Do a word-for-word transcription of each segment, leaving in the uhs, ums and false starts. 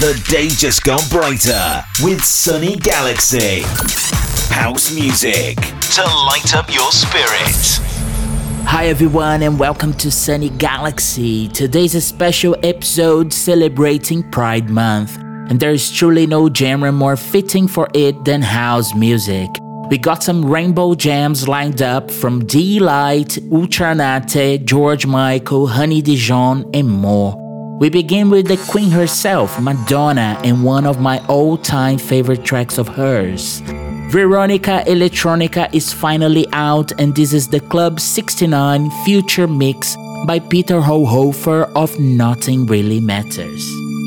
The day just gone brighter with Sunny Galaxy. House music to light up your spirit. Hi everyone and welcome to Sunny Galaxy. Today's a special episode celebrating Pride Month. And there's truly no genre more fitting for it than house music. We got some rainbow jams lined up from D-Light, Ultranate, George Michael, Honey Dijon, and more. We begin with the queen herself, Madonna, and one of my all-time favorite tracks of hers. Veronica Electronica is finally out, and this is the Club sixty-nine Future Mix by Peter Hohofer of Nothing Really Matters.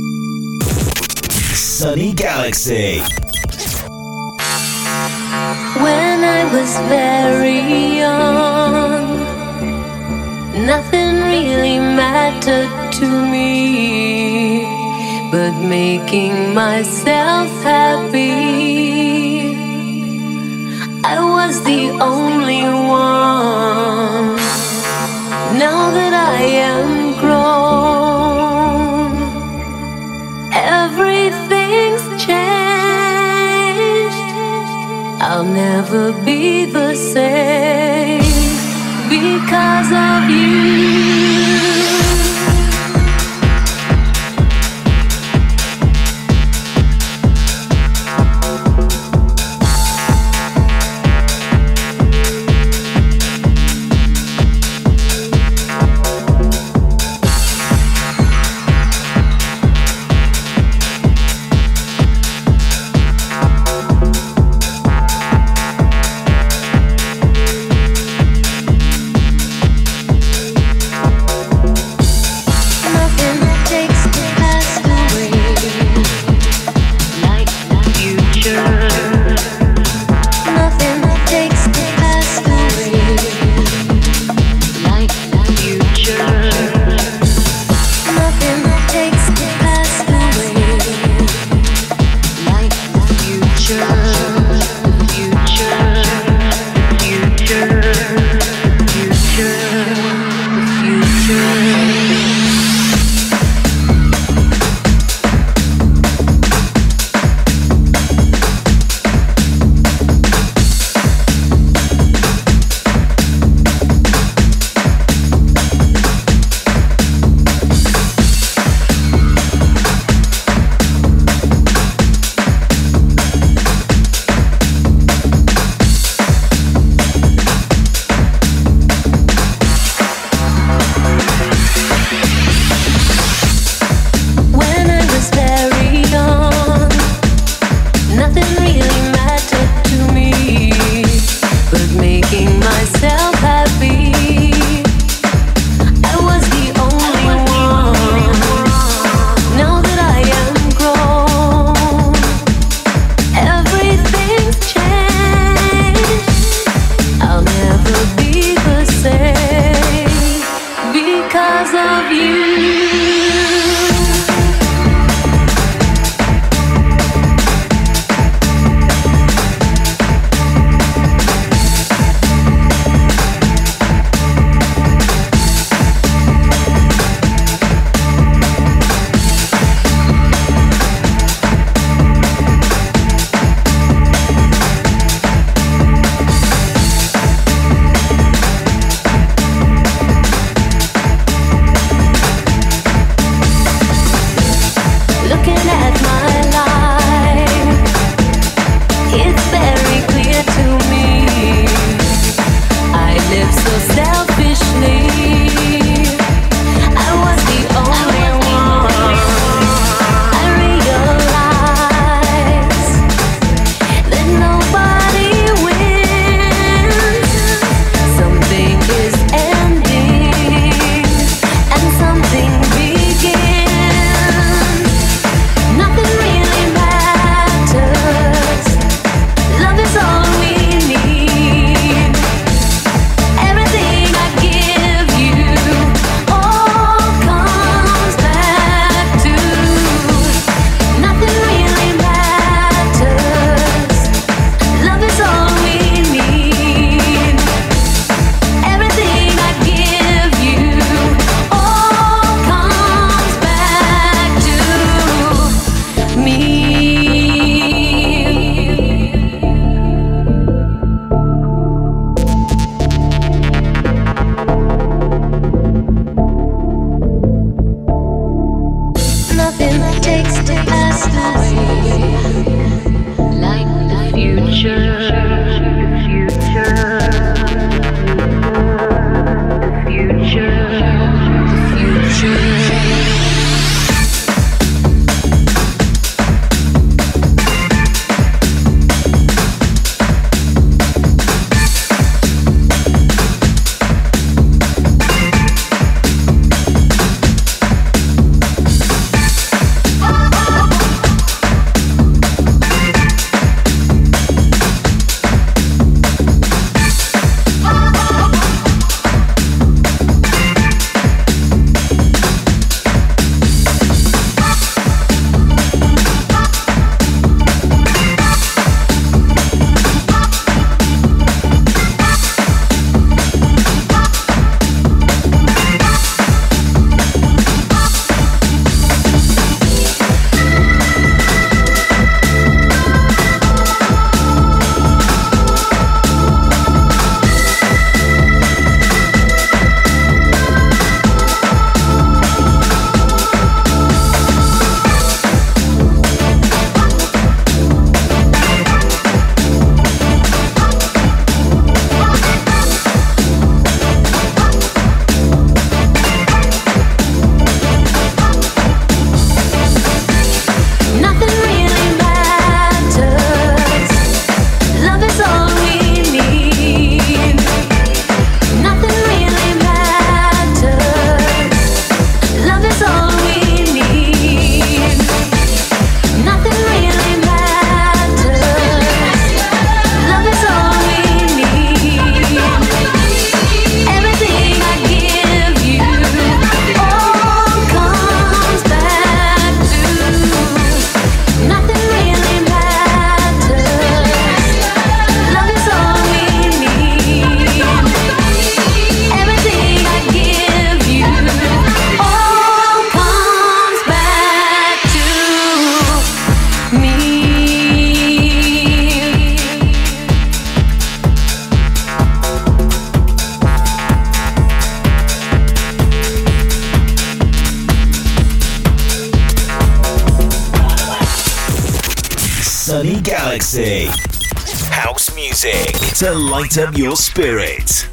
Sunny Galaxy. When I was very young, nothing really mattered to me but making myself happy. I was the only one. Now that I am grown, everything's changed. I'll never be the same because of you. Nothing takes the past away, like the future, the future, the future, the future. Sunny Galaxy. House music to light up your spirit.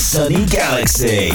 Sunny Galaxy.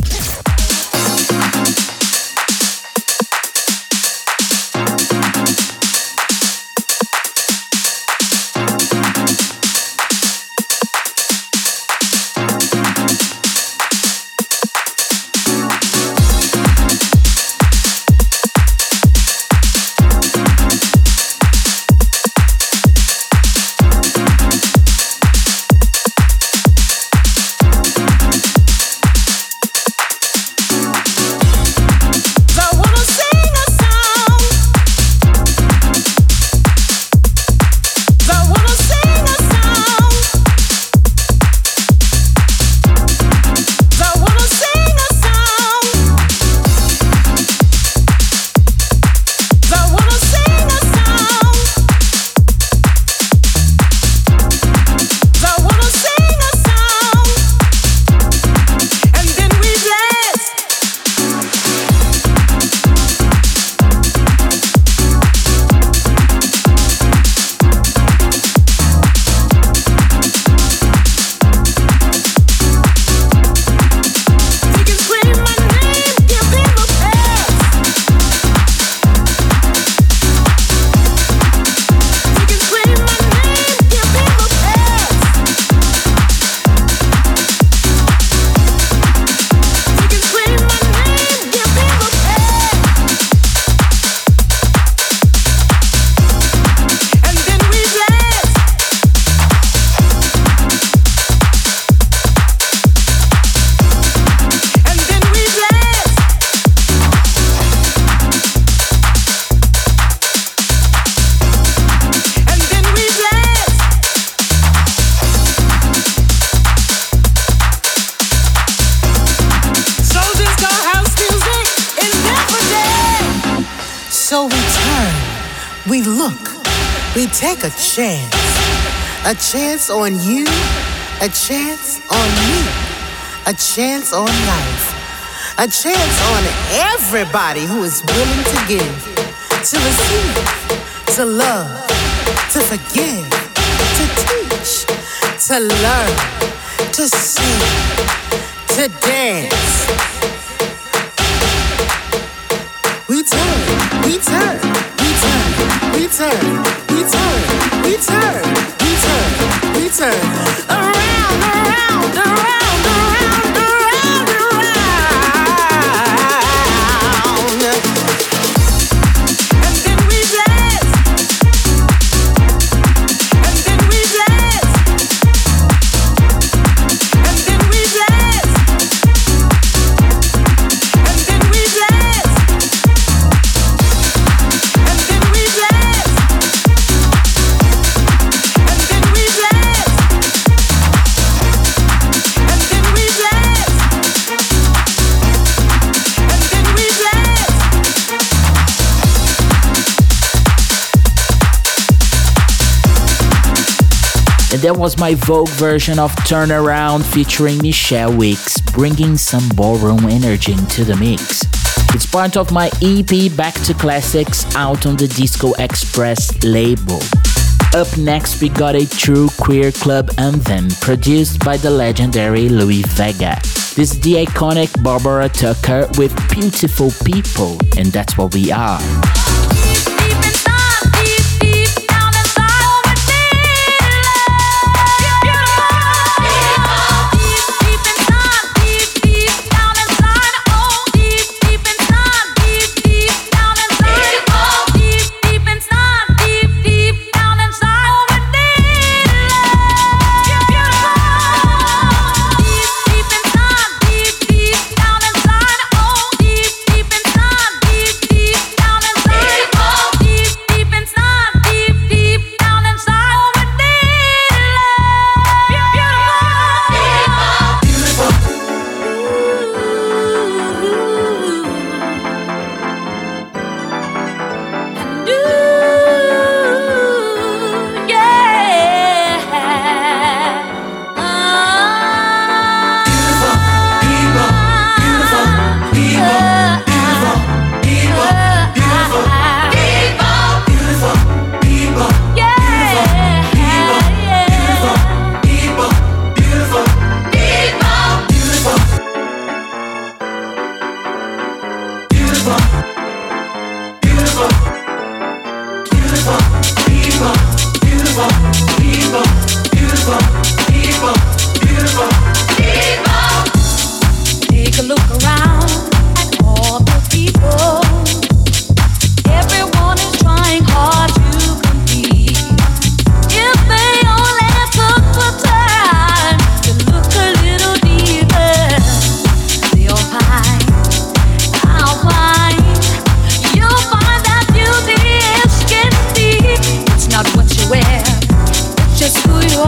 Take a chance, a chance on you, a chance on me, a chance on life, a chance on everybody who is willing to give, to receive, to love, to forgive, to teach, to learn, to sing, to dance. We turn, we turn, we turn, we turn. We turn, we turn, we turn, we turn around, around, around, around, around, around. And then we dance. And then we dance. And then we dance. And then we dance. And then we dance. And that was my Vogue version of Turnaround featuring Michelle Weeks, bringing some ballroom energy into the mix. It's part of my E P Back to Classics out on the Disco Express label. Up next we got a true queer club anthem produced by the legendary Louis Vega. This is the iconic Barbara Tucker with Beautiful People, and that's what we are. Deep, deep, down inside,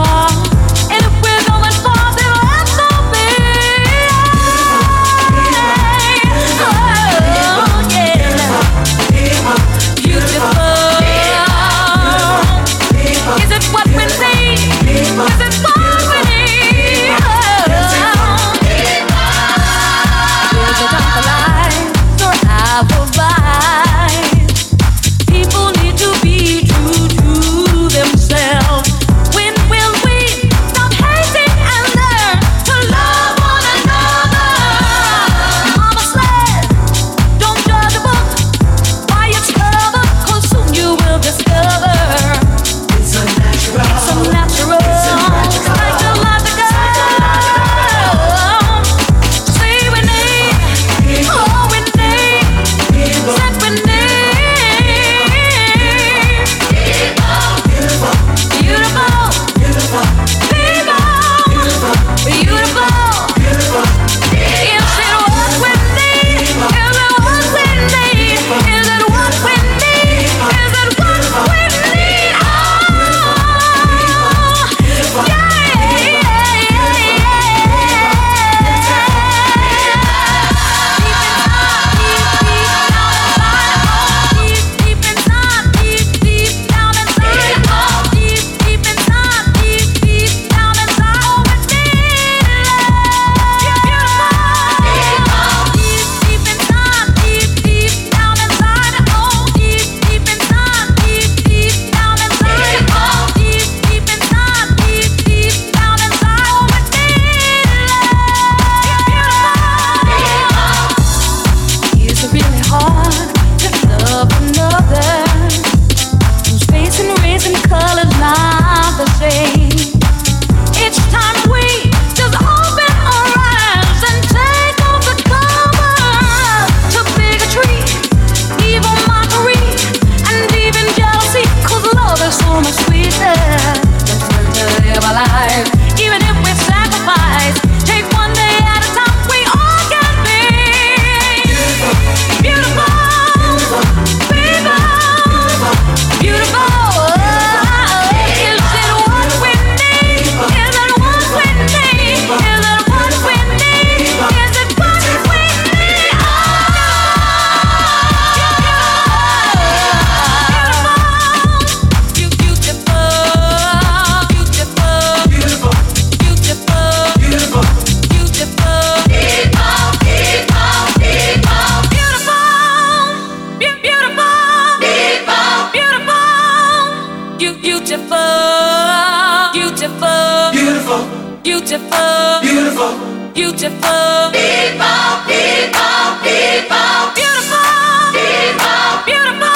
beautiful, beautiful, beautiful, people, people, people, beautiful, people, beautiful,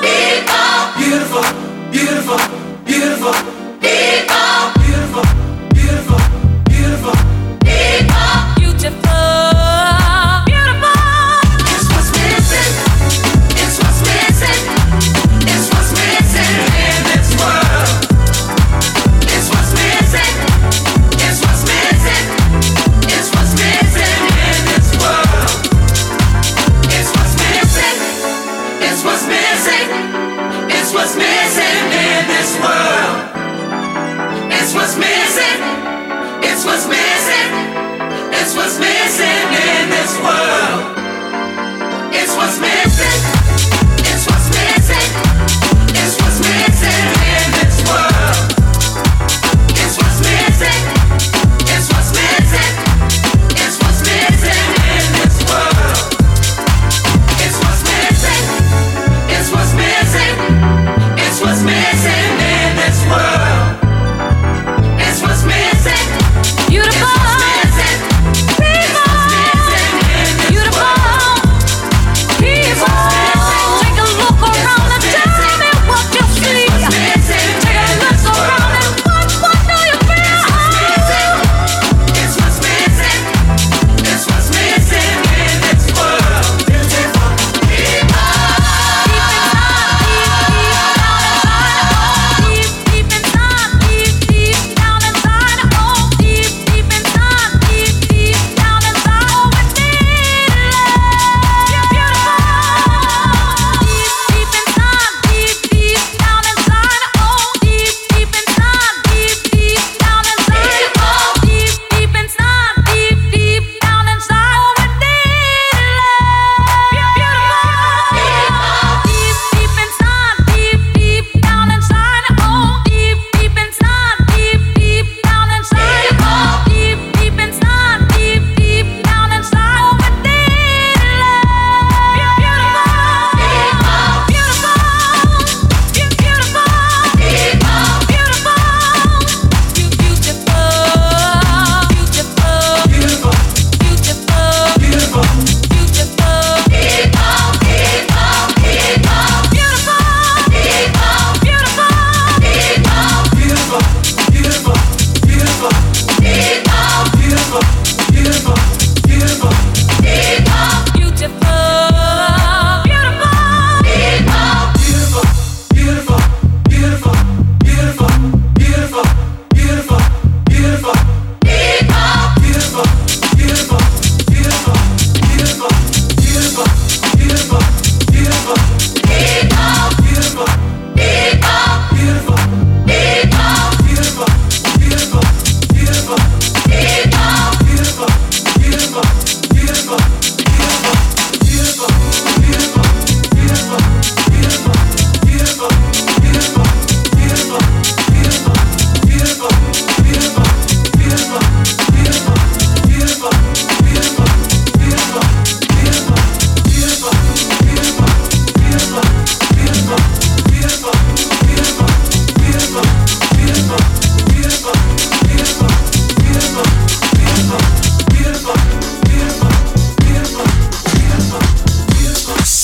people, beautiful, beautiful, beautiful, people, beautiful, beautiful, beautiful, people, beautiful, beautiful. It's what's missing. It's what's missing. It's what's missing in this world. It's what's missing. It's what's missing. It's what's missing in this world. It's what's missing. It's what's missing. It's what's missing in this world. It's what's missing. It's what's missing. It's what's missing in this world. It's what's missing. It's what's missing. It's what's missing in this world. It's what's missing. It's what's missing. It's what's missing in this world. It's what's missing. It's what's missing. It's what's missing in this world. It's what's missing. Beautiful. It's what's missing. It's what's missing in this world.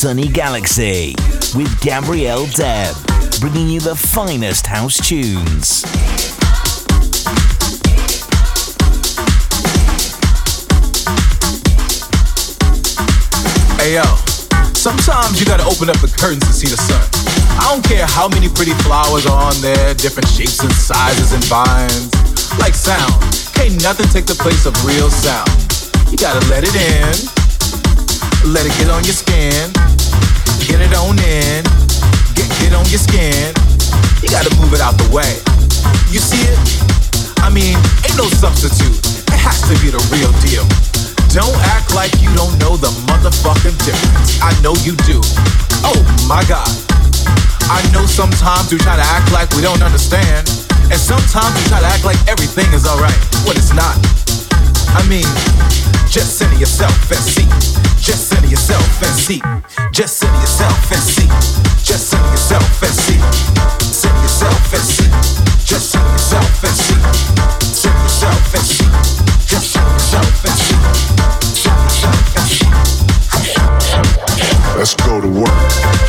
Sunny Galaxy with Gabrielle Deb, bringing you the finest house tunes. Hey yo, sometimes you gotta open up the curtains to see the sun. I don't care how many pretty flowers are on there, different shapes and sizes and vines. Like sound, can't nothing take the place of real sound. You gotta let it in, let it get on your skin, get it on in, get, get on your skin. You gotta move it out the way. You see it? I mean, ain't no substitute. It has to be the real deal. Don't act like you don't know the motherfucking difference. I know you do. Oh my God. I know sometimes we try to act like we don't understand, and sometimes we try to act like everything is alright when it's not. I mean, just center yourself and see. Just center yourself and see. Just center yourself and see. Just center yourself and see. Center yourself and see. Just center yourself and see. Center yourself and see. Just center yourself and see. Center yourself and see. Let's go to work.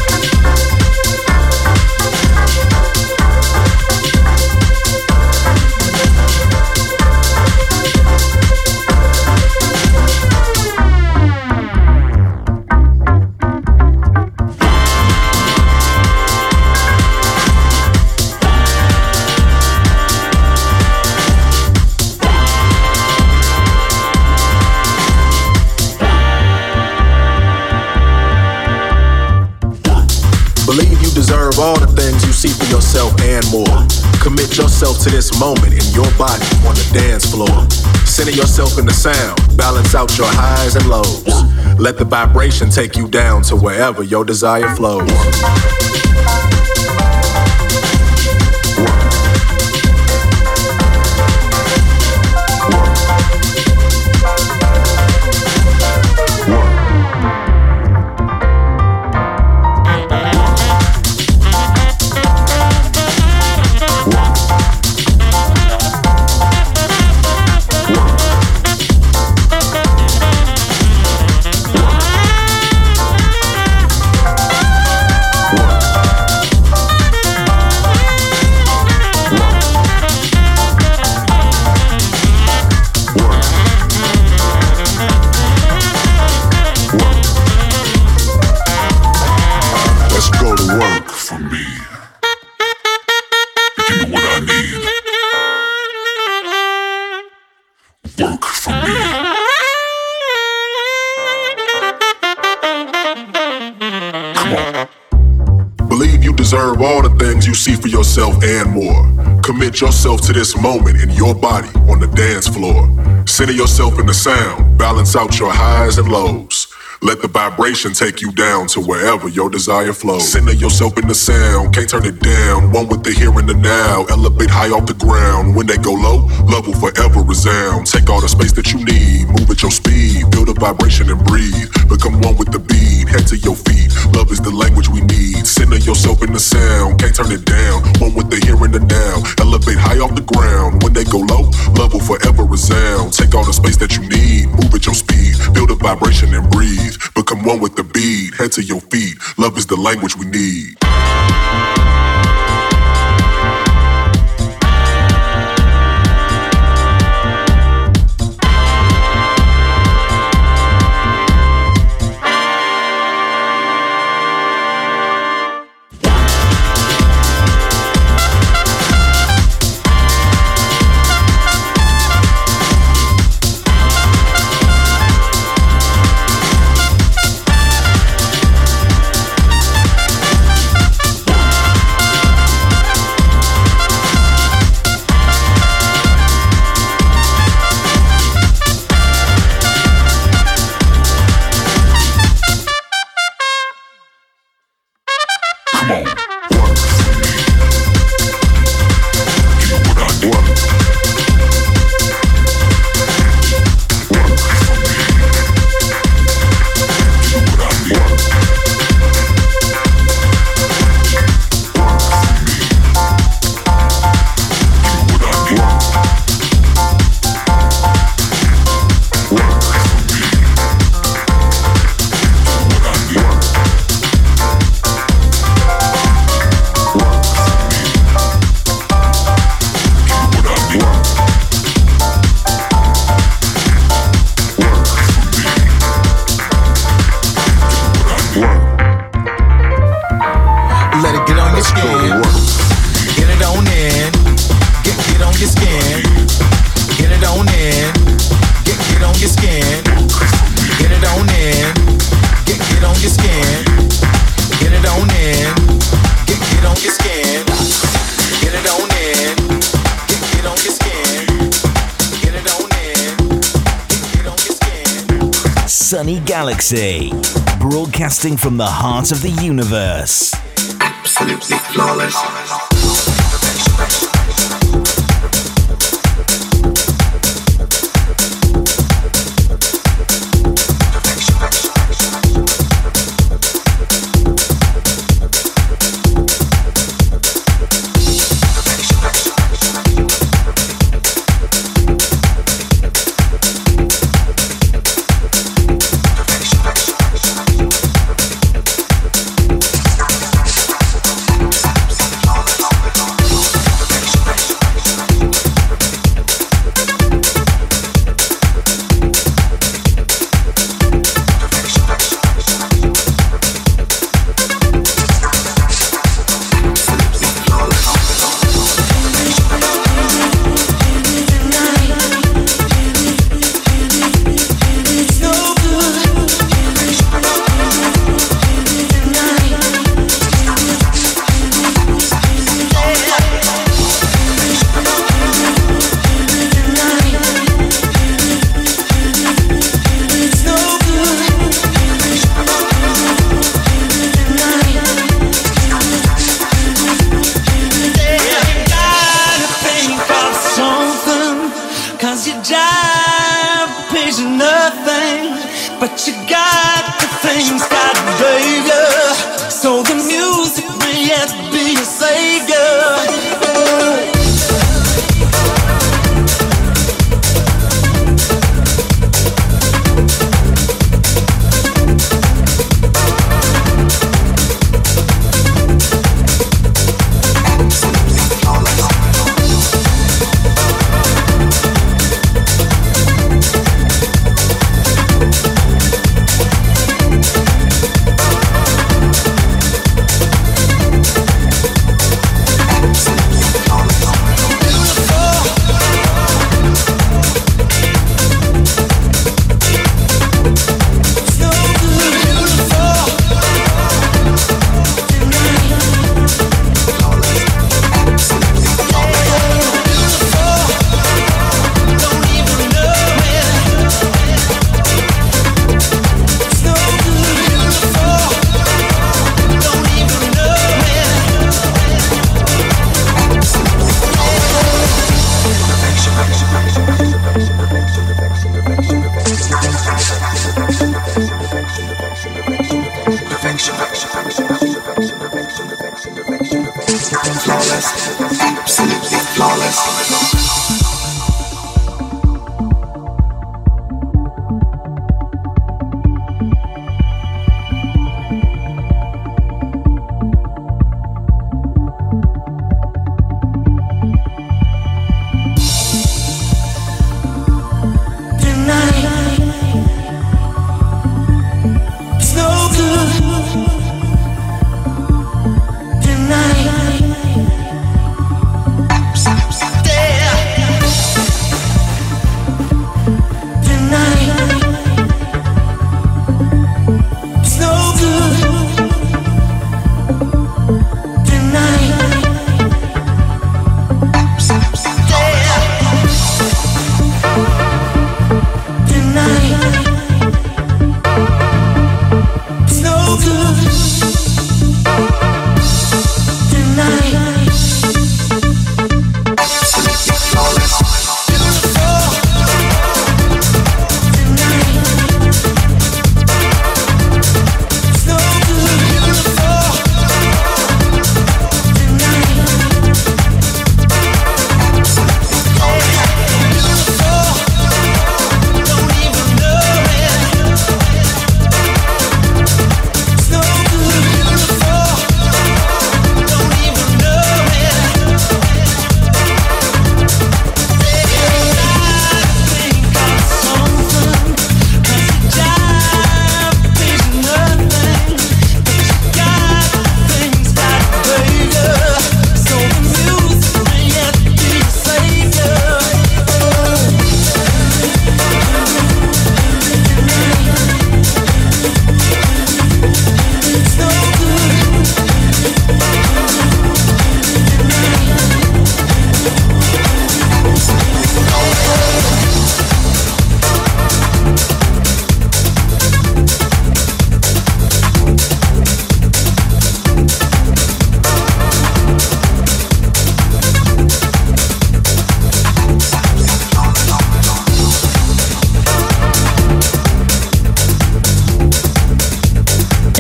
Deserve all the things you see for yourself and more. Commit yourself to this moment in your body on the dance floor. Center yourself in the sound, balance out your highs and lows. Let the vibration take you down to wherever your desire flows. Deserve all the things you see for yourself and more. Commit yourself to this moment in your body on the dance floor. Center yourself in the sound, balance out your highs and lows. Let the vibration take you down to wherever your desire flows. Center yourself in the sound, can't turn it down. One with the here and the now, elevate high off the ground. When they go low, love will forever resound. Take all the space that you need, move at your speed. Feel the vibration and breathe. Become one with the beat, head to your feet. Love is the language we need. Center yourself in the sound, can't turn it down. One with the here and the now, elevate high off the ground. When they go low, love will forever resound. Take all the space that you need, move at your speed. Feel the vibration and breathe. Become one with the beat, head to your feet. Love is the language we need. your skin. Get it on in. Get, get on your skin. Get it on in. Get, get on your skin. Get it on in. Get, get on your skin. Get it on in. Get, get on your skin. Get it on in. Get, get on your skin. Sunny Galaxy, broadcasting from the heart of the universe. Absolutely flawless.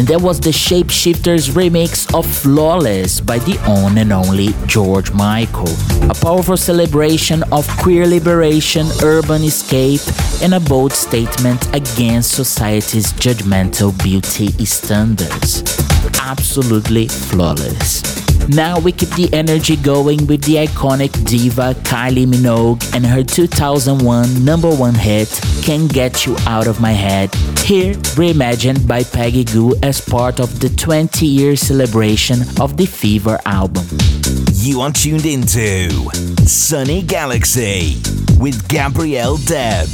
And that was the Shapeshifters remix of Flawless by the one and only George Michael. A powerful celebration of queer liberation, urban escape, and a bold statement against society's judgmental beauty standards. Absolutely flawless. Now we keep the energy going with the iconic diva Kylie Minogue and her two thousand one number one hit, Can't Get You Out of My Head, here reimagined by Peggy Gou as part of the twenty year celebration of the Fever album. You are tuned into Sunny Galaxy with Gabrielle Deb.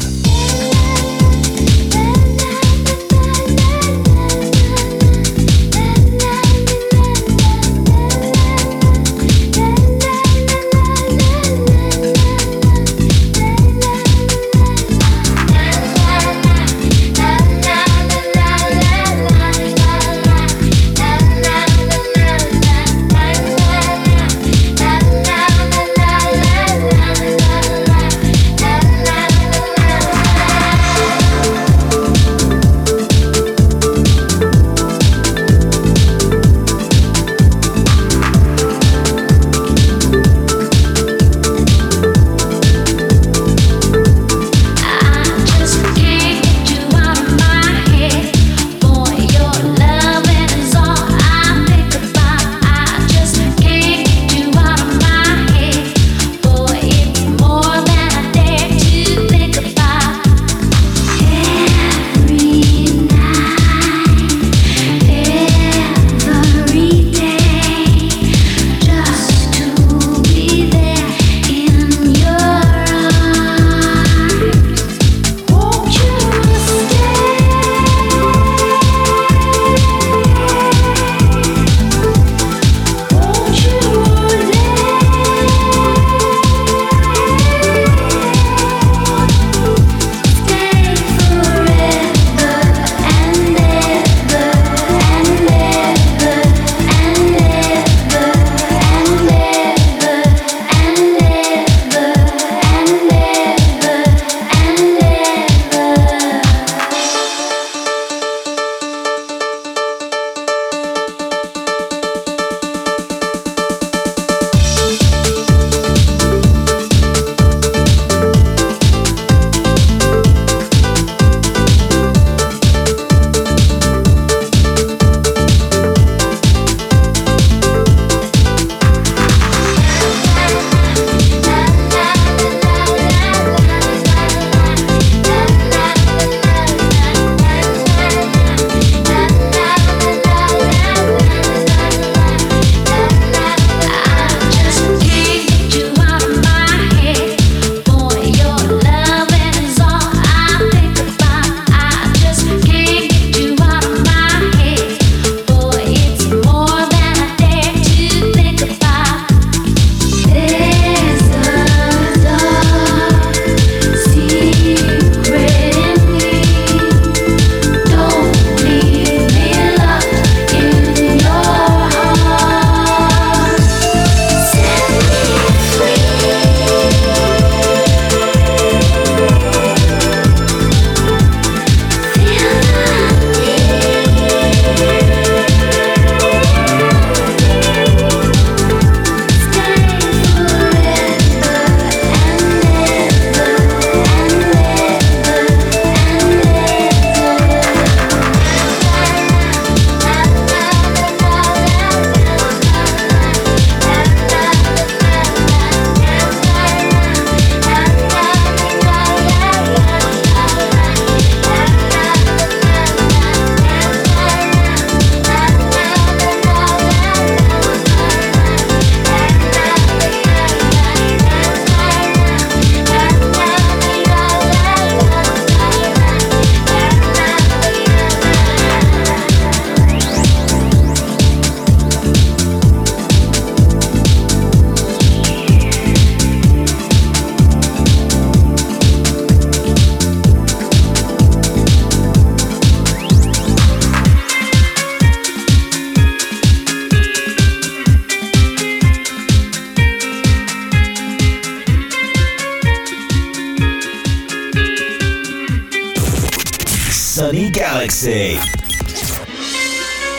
Sunny Galaxy.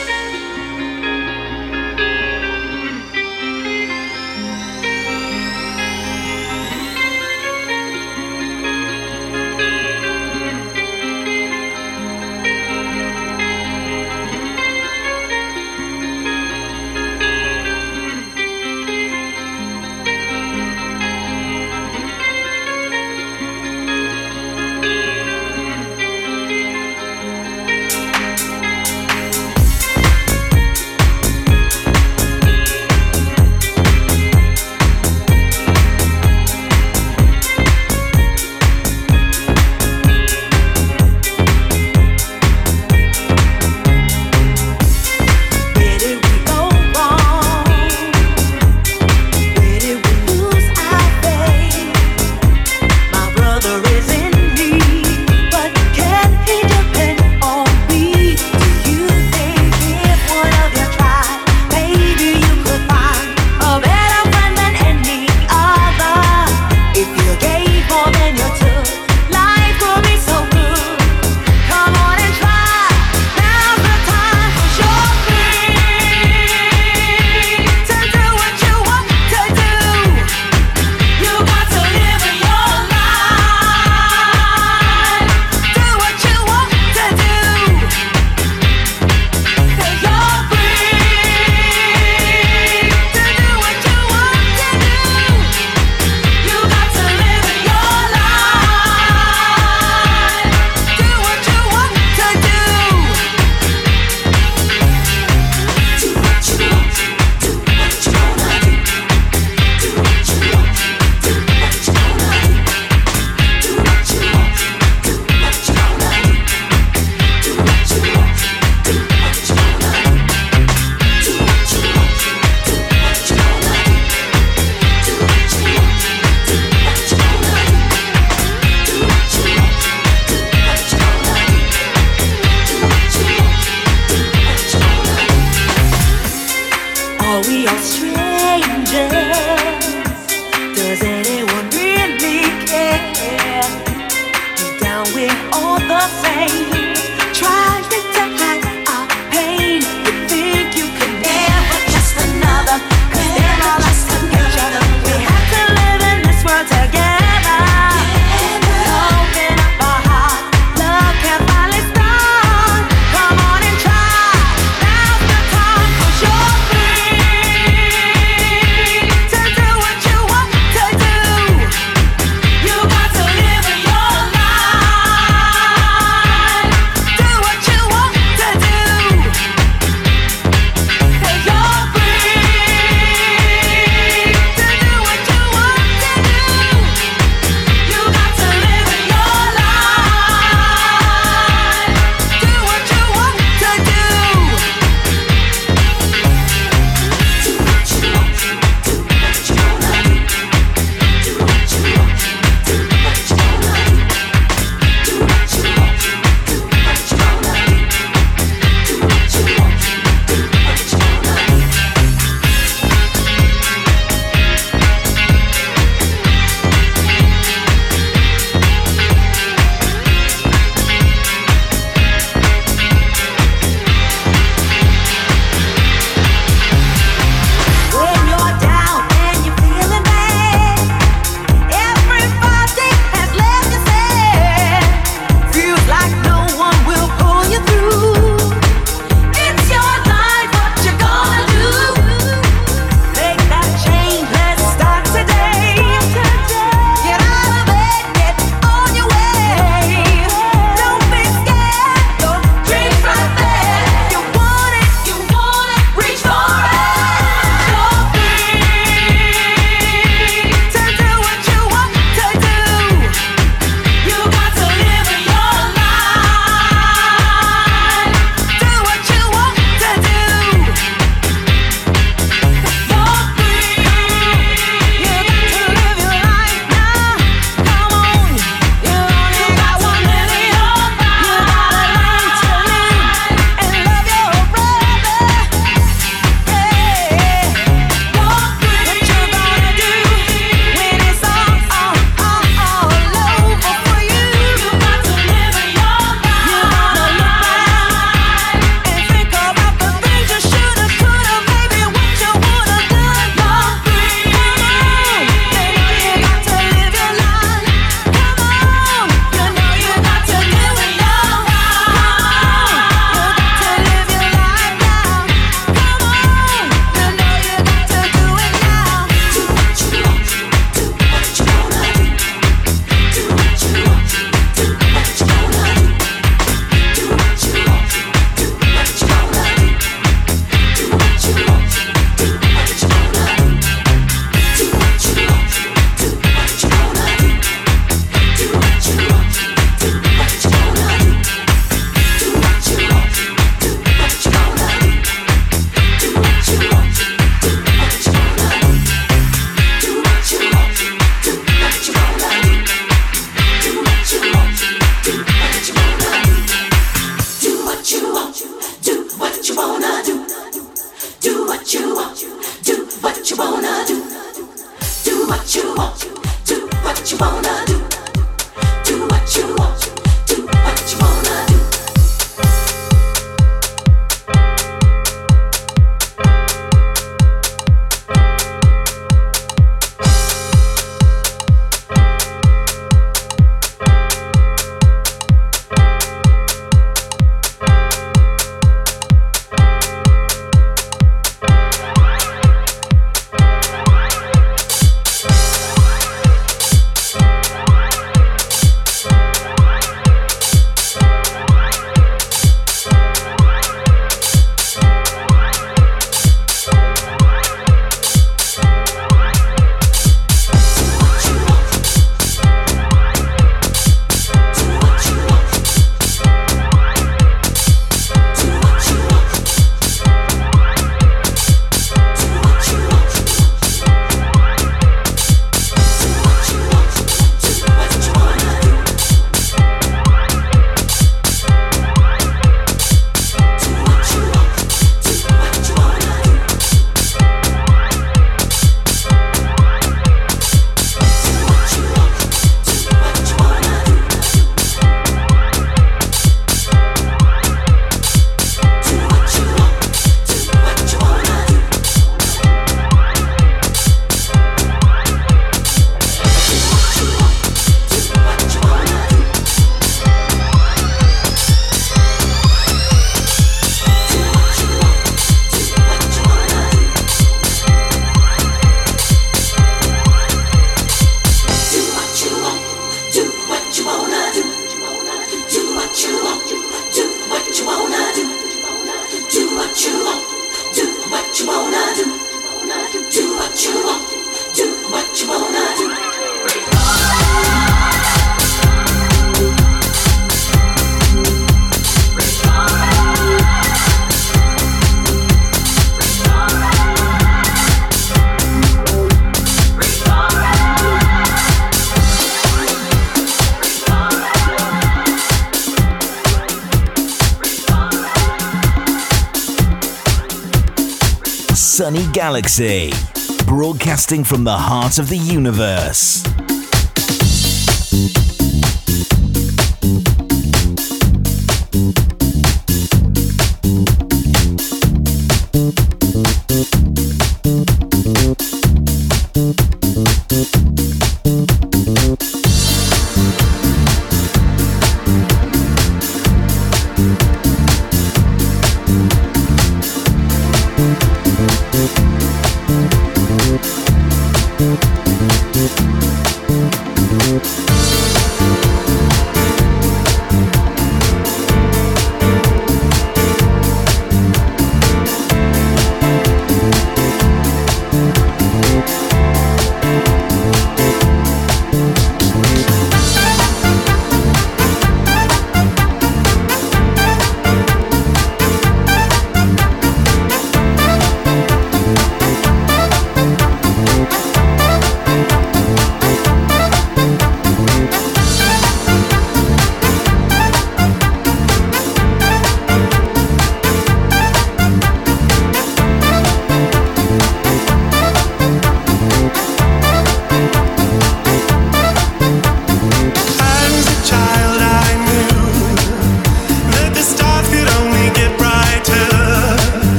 Sunny Galaxy, broadcasting from the heart of the universe.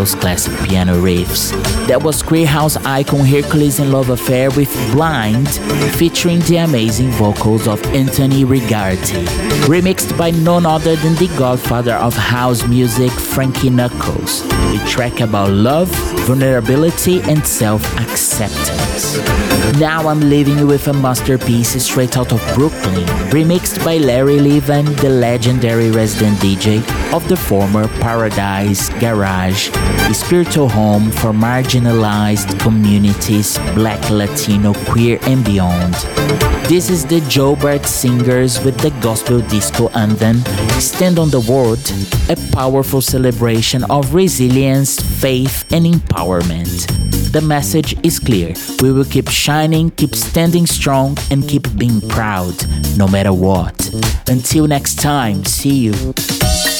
those classic piano riffs. That was queer house icon Hercules in Love Affair with Blind, featuring the amazing vocals of Anthony Rigatti, remixed by none other than the godfather of house music, Frankie Knuckles. A track about love, vulnerability, and self-acceptance. Now I'm leaving you with a masterpiece straight out of Brooklyn, remixed by Larry Levan, the legendary resident D J of the former Paradise Garage, a spiritual home for marginalized communities, Black, Latino, queer, and beyond. This is the Joubert Singers with the gospel disco anthem, Stand on the Word, a powerful celebration of resilience, faith, and empowerment. The message is clear. We will keep shining, keep standing strong, and keep being proud, no matter what. Until next time, see you.